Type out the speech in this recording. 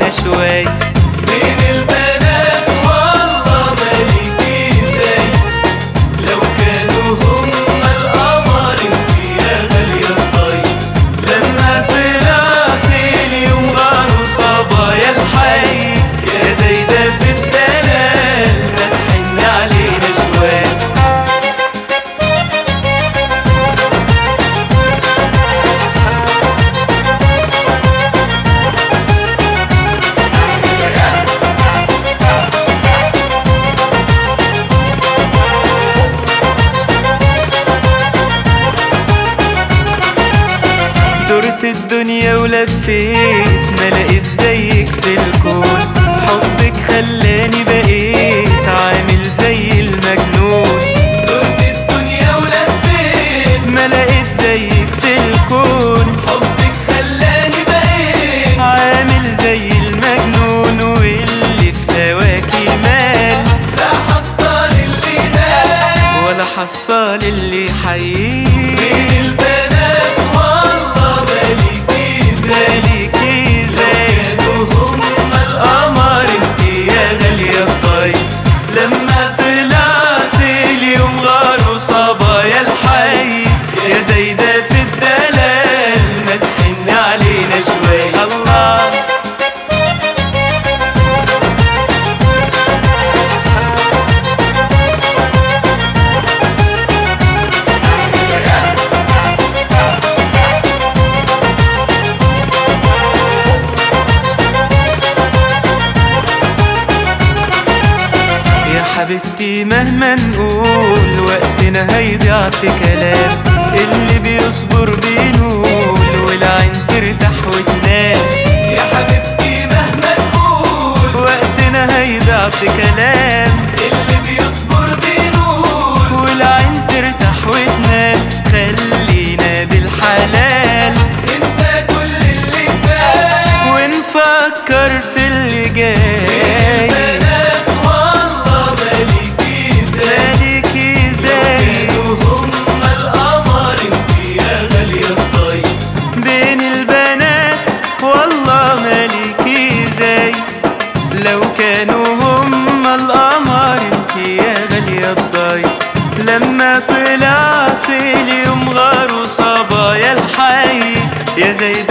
علينا شوي. بين البنات والله مالكي زي، لو كانوا هم القمر انت يا غالية الطيب. لما طلعت اليوم غاروا صبايا الحي، يا زايدة في الدلال ما تحني علينا شوي. دورت الدنيا ولفيت ما لقيت زيك في الكون، حبك خلاني بقيت عامل زي المجنون. دورت الدنيا ولفيت ما لقيت زيك في الكون، حبك خلاني بقيت عامل زي المجنون. واللي في هواكي مال، لا حصل اللي نال ولا حصل اللي حييه. بين البنات والله مالكي زي، مالكي زي، كانوا هم القمر انت يا غالية الطيب. لما طلعت اليوم غاروا صبايا الحي، يا زايدة في الدلال ما تحن علينا شوي. الله يا حبيبتي مهما نقول وقتنا هيضيع في كلام، اللي بيصبر بينول والعين ترتاح وتنام. يا حبيبتي مهما نقول وقتنا هيضيع في كلام، اللي بيصبر بينول والعين ترتاح وتنام. خلينا بالحلال ننسى كل اللي فات ونفكر في اللي جاي. البنات والله مالكي زي، مالكي زي، كانوا هم القمر انت يا غالية الطيب. بين البنات والله مالكي زي، لو كانوا هم القمر انت يا غالية الضي. لما طلعت اليوم غاروا صبايا الحي، يا زايدة